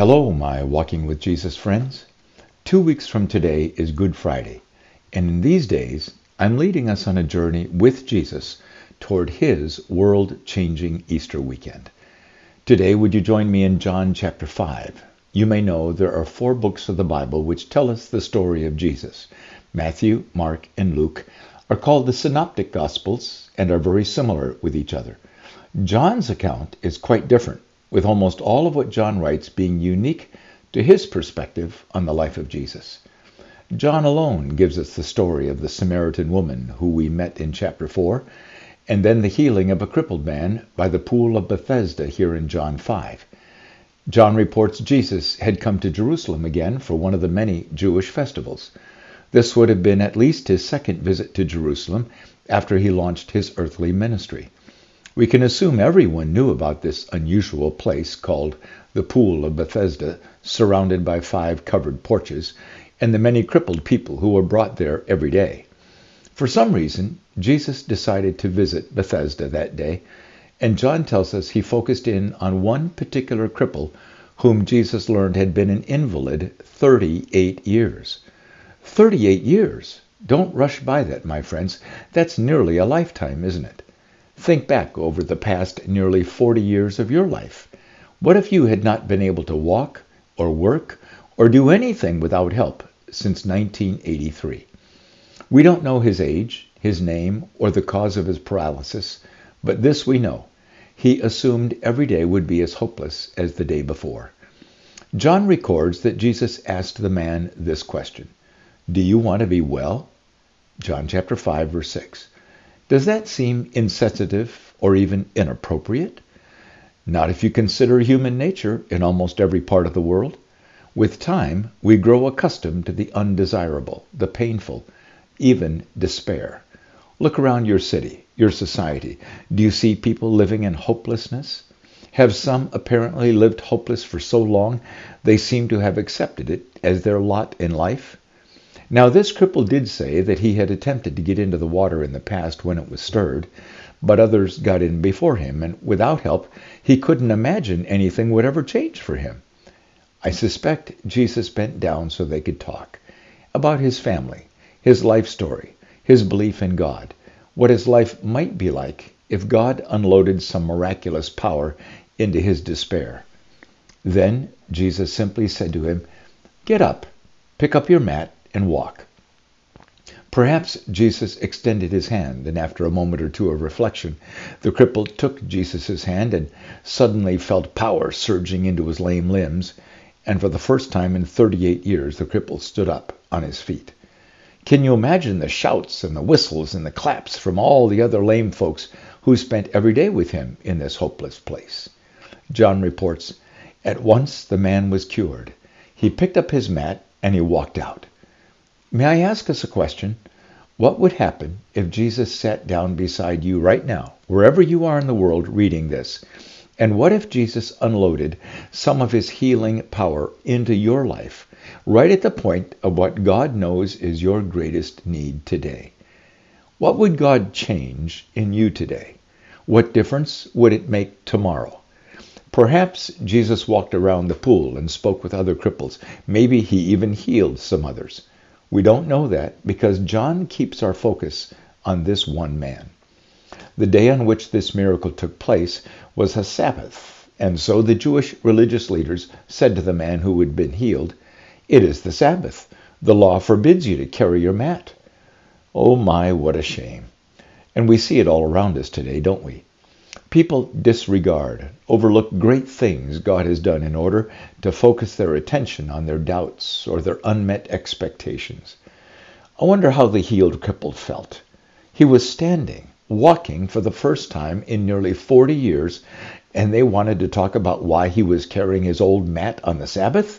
Hello, my Walking with Jesus friends. 2 weeks from today is Good Friday, and in these days, I'm leading us on a journey with Jesus toward his world-changing Easter weekend. Today, would you join me in John chapter 5? You may know there are 4 books of the Bible which tell us the story of Jesus. Matthew, Mark, and Luke are called the Synoptic Gospels and are very similar with each other. John's account is quite different, with almost all of what John writes being unique to his perspective on the life of Jesus. John alone gives us the story of the Samaritan woman who we met in chapter 4, and then the healing of a crippled man by the pool of Bethesda here in John 5. John reports Jesus had come to Jerusalem again for one of the many Jewish festivals. This would have been at least his second visit to Jerusalem after he launched his earthly ministry. We can assume everyone knew about this unusual place called the Pool of Bethesda, surrounded by 5 covered porches, and the many crippled people who were brought there every day. For some reason, Jesus decided to visit Bethesda that day, and John tells us he focused in on one particular cripple whom Jesus learned had been an invalid 38 years. 38 years! Don't rush by that, my friends. That's nearly a lifetime, isn't it? Think back over the past nearly 40 years of your life. What if you had not been able to walk or work or do anything without help since 1983? We don't know his age, his name, or the cause of his paralysis, but this we know. He assumed every day would be as hopeless as the day before. John records that Jesus asked the man this question: "Do you want to be well?" John chapter 5, verse 6. Does that seem insensitive or even inappropriate? Not if you consider human nature in almost every part of the world. With time, we grow accustomed to the undesirable, the painful, even despair. Look around your city, your society. Do you see people living in hopelessness? Have some apparently lived hopeless for so long they seem to have accepted it as their lot in life? Now, this cripple did say that he had attempted to get into the water in the past when it was stirred, but others got in before him, and without help, he couldn't imagine anything would ever change for him. I suspect Jesus bent down so they could talk about his family, his life story, his belief in God, what his life might be like if God unloaded some miraculous power into his despair. Then Jesus simply said to him, "Get up, pick up your mat, and walk." Perhaps Jesus extended his hand, and after a moment or two of reflection, the cripple took Jesus' hand and suddenly felt power surging into his lame limbs, and for the first time in 38 years, the cripple stood up on his feet. Can you imagine the shouts and the whistles and the claps from all the other lame folks who spent every day with him in this hopeless place? John reports, "At once the man was cured. He picked up his mat and he walked out." May I ask us a question? What would happen if Jesus sat down beside you right now, wherever you are in the world reading this? And what if Jesus unloaded some of his healing power into your life, right at the point of what God knows is your greatest need today? What would God change in you today? What difference would it make tomorrow? Perhaps Jesus walked around the pool and spoke with other cripples. Maybe he even healed some others. We don't know that because John keeps our focus on this one man. The day on which this miracle took place was a Sabbath, and so the Jewish religious leaders said to the man who had been healed, "It is the Sabbath. The law forbids you to carry your mat." Oh my, what a shame. And we see it all around us today, don't we? People disregard, overlook great things God has done in order to focus their attention on their doubts or their unmet expectations. I wonder how the healed cripple felt. He was standing, walking for the first time in nearly 40 years, and they wanted to talk about why he was carrying his old mat on the Sabbath?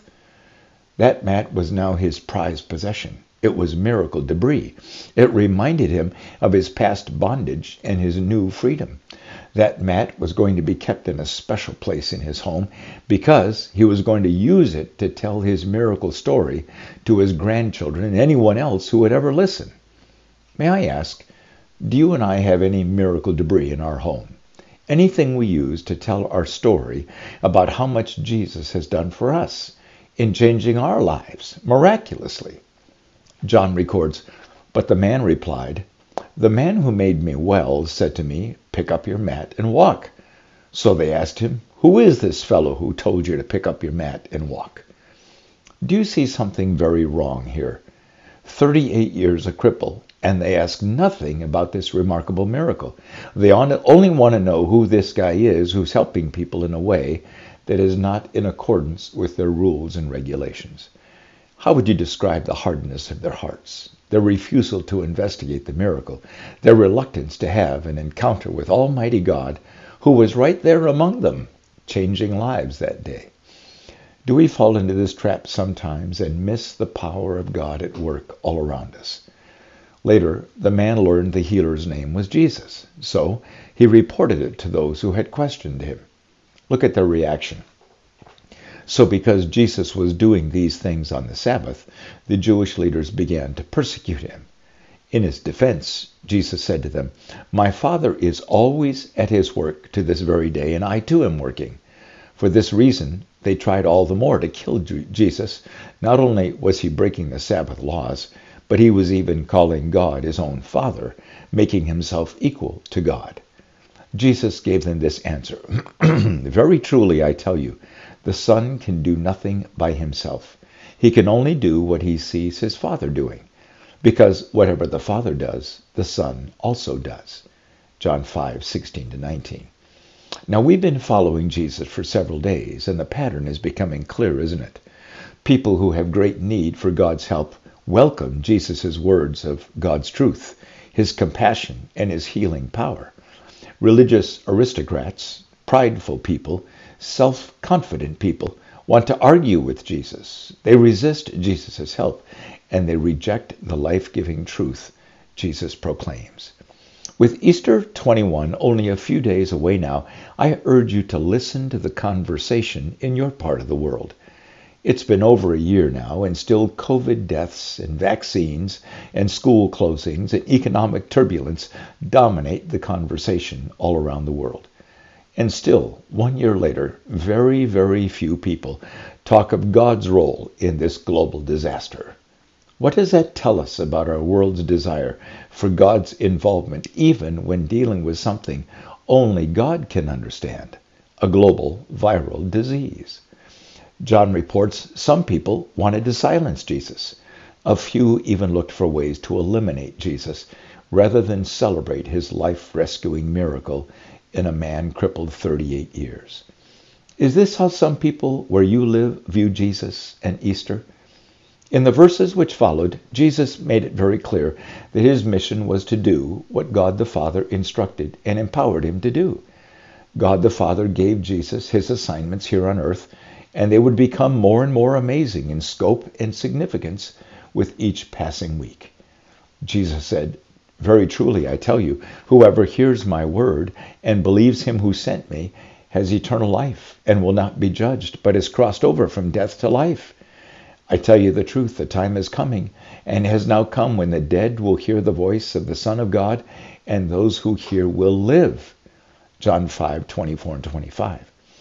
That mat was now his prized possession. It was miracle debris. It reminded him of his past bondage and his new freedom. That mat was going to be kept in a special place in his home because he was going to use it to tell his miracle story to his grandchildren and anyone else who would ever listen. May I ask, do you and I have any miracle debris in our home? anything we use to tell our story about how much Jesus has done for us in changing our lives miraculously. John records, "But the man replied, 'The man who made me well said to me, pick up your mat and walk.' So they asked him, 'Who is this fellow who told you to pick up your mat and walk?'" Do you see something very wrong here? 38 years a cripple, and they ask nothing about this remarkable miracle. They only want to know who this guy is who's helping people in a way that is not in accordance with their rules and regulations. How would you describe the hardness of their hearts, their refusal to investigate the miracle, their reluctance to have an encounter with Almighty God, who was right there among them, changing lives that day? Do we fall into this trap sometimes and miss the power of God at work all around us? Later, the man learned the healer's name was Jesus, so he reported it to those who had questioned him. Look at their reaction. So because Jesus was doing these things on the Sabbath, the Jewish leaders began to persecute him. In his defense, Jesus said to them, "My Father is always at his work to this very day, and I too am working." For this reason, they tried all the more to kill Jesus. Not only was he breaking the Sabbath laws, but he was even calling God his own Father, making himself equal to God. Jesus gave them this answer, "Very truly I tell you, the Son can do nothing by himself. He can only do what he sees his Father doing, because whatever the Father does, the Son also does." John 5:16-19. Now, we've been following Jesus for several days, and the pattern is becoming clear, isn't it? People who have great need for God's help welcome Jesus' words of God's truth, his compassion, and his healing power. Religious aristocrats, prideful people, self-confident people want to argue with Jesus. They resist Jesus' help, and they reject the life-giving truth Jesus proclaims. With Easter 21 only a few days away now, I urge you to listen to the conversation in your part of the world. It's been over a year now, and still COVID deaths and vaccines and school closings and economic turbulence dominate the conversation all around the world. And still, 1 year later, very, very few people talk of God's role in this global disaster. What does that tell us about our world's desire for God's involvement, even when dealing with something only God can understand, a global viral disease? John reports some people wanted to silence Jesus. A few even looked for ways to eliminate Jesus rather than celebrate his life-rescuing miracle in a man crippled 38 years. Is this how some people where you live view Jesus and Easter? In the verses which followed, Jesus made it very clear that his mission was to do what God the Father instructed and empowered him to do. God the Father gave Jesus his assignments here on earth, and they would become more and more amazing in scope and significance with each passing week. Jesus said, "Very truly I tell you, whoever hears my word and believes him who sent me has eternal life and will not be judged, but is crossed over from death to life. I tell you the truth, the time is coming and has now come when the dead will hear the voice of the Son of God, and those who hear will live." John 5:24-25.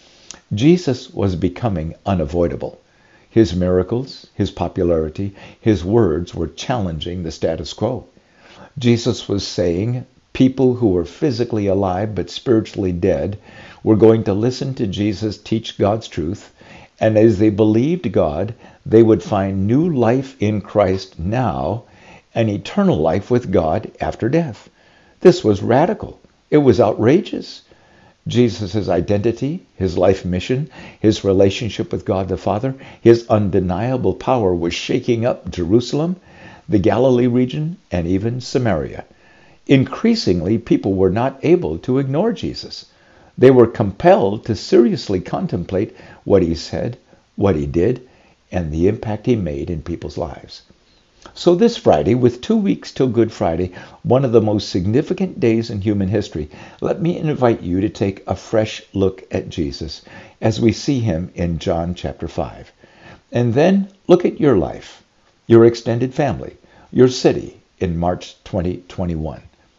Jesus was becoming unavoidable. His miracles, his popularity, his words were challenging the status quo. Jesus was saying people who were physically alive but spiritually dead were going to listen to Jesus teach God's truth, and as they believed God, they would find new life in Christ now and eternal life with God after death. This was radical. It was outrageous. Jesus' identity, his life mission, his relationship with God the Father, his undeniable power was shaking up Jerusalem, the Galilee region, and even Samaria. Increasingly, people were not able to ignore Jesus. They were compelled to seriously contemplate what he said, what he did, and the impact he made in people's lives. So this Friday, with 2 weeks till Good Friday, one of the most significant days in human history, let me invite you to take a fresh look at Jesus as we see him in John chapter 5. And then look at your life, your extended family, your city in March 2021.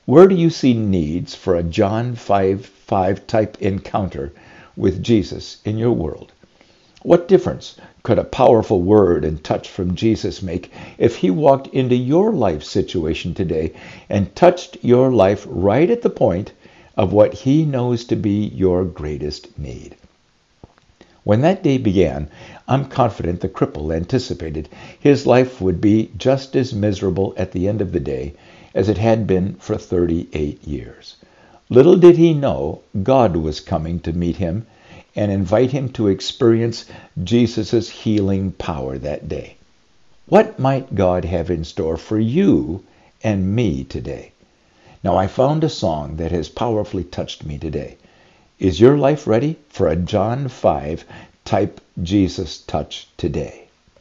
Where do you see needs for a John 5:5 type encounter with Jesus in your world? What difference could a powerful word and touch from Jesus make if he walked into your life situation today and touched your life right at the point of what he knows to be your greatest need? When that day began, I'm confident the cripple anticipated his life would be just as miserable at the end of the day as it had been for 38 years. Little did he know God was coming to meet him and invite him to experience Jesus' healing power that day. What might God have in store for you and me today? Now, I found a song that has powerfully touched me today. Is your life ready for a John 5 type Jesus touch today?